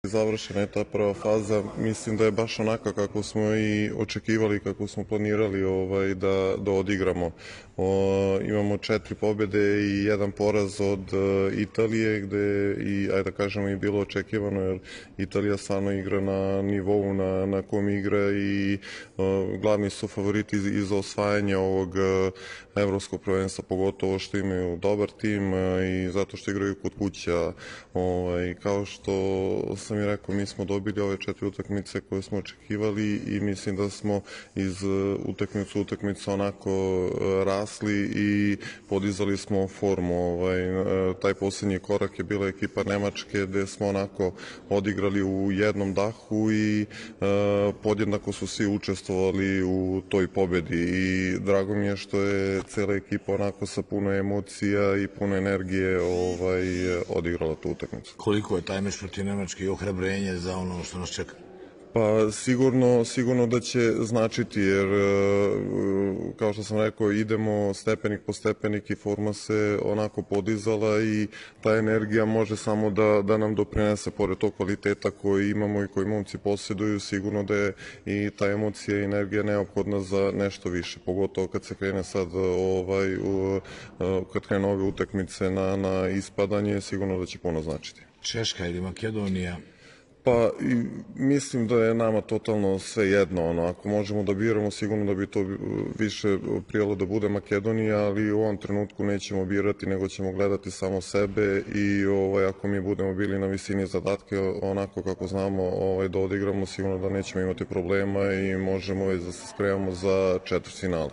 Završena je ta prva faza, mislim da je baš onaka kako smo i očekivali, kako smo planirali da odigramo. Imamo 4 pobjede i 1 poraz od Italije, gde i, ajde da kažemo, i bilo očekivano, jer Italija stvarno igra na nivou na kom igra i glavni su favoriti za osvajanje ovog evropskog prvenstva, pogotovo što imaju dobar tim i zato što igraju kod kuća. Kao što sam i rekao, mi smo dobili ove 4 utakmice koje smo očekivali i mislim da smo iz utakmicu u utakmicu onako rasli i podizali smo formu. Taj poslednji korak je bila ekipa Nemačke, gde smo onako odigrali u jednom dahu i podjednako su svi učestvovali u toj pobedi i drago mi je što je cela ekipa onako sa puno emocija i puno energije odigrala tu utakmicu. Koliko je taj meč protiv Nemačke i ohrabrenje za ono što nas čeka? Pa sigurno da će značiti, jer kao što sam rekao, idemo stepenik po stepenik i forma se onako podizala i ta energija može samo da nam doprinese, pored tog kvaliteta koji imamo i koji momci posjeduju, sigurno da je i ta emocija i energija neophodna za nešto više, pogotovo kad se krene sad kad krene ove utakmice na ispadanje, sigurno da će puno značiti. Češka ili Makedonija? Pa mislim da je nama totalno sve jedno, ako možemo da biramo, sigurno da bi to više prijelo da bude Makedonija, ali u ovom trenutku nećemo birati, nego ćemo gledati samo sebe i ako mi budemo bili na visini zadatke onako kako znamo da odigramo, sigurno da nećemo imati problema i možemo da se spremamo za četvrtfinale.